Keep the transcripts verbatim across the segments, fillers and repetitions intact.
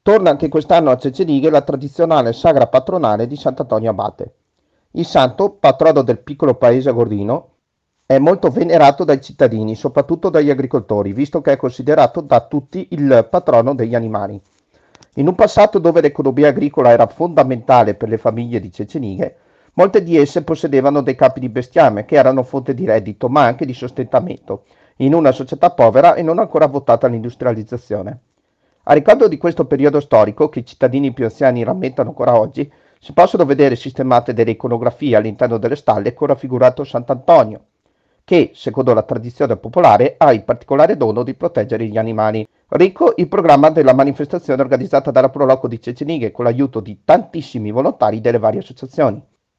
Torna anche quest'anno a Ceccenighe la tradizionale sagra patronale di Sant'Antonio Abate. Il santo, patrono del piccolo paese agordino, è molto venerato dai cittadini, soprattutto dagli agricoltori, visto che è considerato da tutti il patrono degli animali. In un passato dove l'economia agricola era fondamentale per le famiglie di Ceccenighe, molte di esse possedevano dei capi di bestiame che erano fonte di reddito, ma anche di sostentamento, in una società povera e non ancora votata all'industrializzazione. A ricordo di questo periodo storico, che i cittadini più anziani rammentano ancora oggi, si possono vedere sistemate delle iconografie all'interno delle stalle con raffigurato Sant'Antonio, che, secondo la tradizione popolare, ha il particolare dono di proteggere gli animali. Ricco il programma della manifestazione organizzata dalla Proloco di Ceccenighe con l'aiuto di tantissimi volontari delle varie associazioni.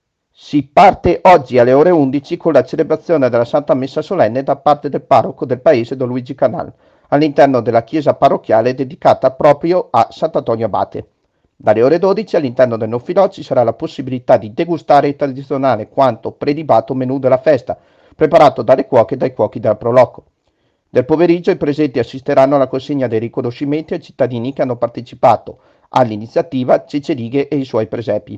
Si parte oggi alle ore undici con la celebrazione della Santa Messa Solenne da parte del parroco del paese Don Luigi Canal, all'interno della chiesa parrocchiale dedicata proprio a Sant'Antonio Abate. Dalle ore dodici all'interno del Nofilò ci sarà la possibilità di degustare il tradizionale quanto prelibato menù della festa, preparato dalle cuoche e dai cuochi della Proloco. Nel pomeriggio i presenti assisteranno alla consegna dei riconoscimenti ai cittadini che hanno partecipato all'iniziativa Ceccenighe e i suoi presepi.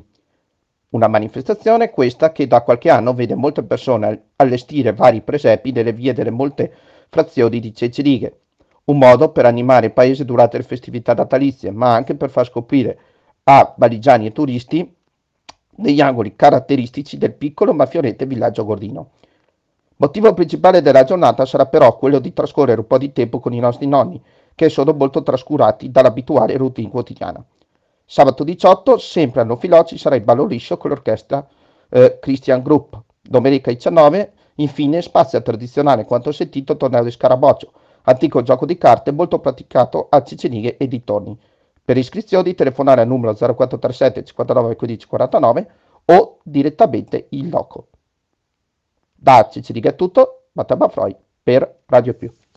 Una manifestazione questa che da qualche anno vede molte persone allestire vari presepi nelle vie delle molte frazioni di Ceccenighe, un modo per animare il paese durante le festività natalizie, ma anche per far scoprire a valigiani e turisti degli angoli caratteristici del piccolo ma fiorente villaggio gordino. Motivo principale della giornata sarà però quello di trascorrere un po' di tempo con i nostri nonni, che sono molto trascurati dall'abituale routine quotidiana. Sabato diciotto, sempre a Nofilò, ci sarà il ballo liscio con l'orchestra eh, Christian Group. Domenica diciannove, infine, spazio tradizionale quanto sentito torneo di Scaraboccio, antico gioco di carte molto praticato a Ceccenighe e dintorni. Per iscrizioni telefonare al numero zero quattro tre sette cinquantanove quindici quarantanove o direttamente in loco. Da Ceccenighe è tutto, Matteo Manfroi per Radio Più.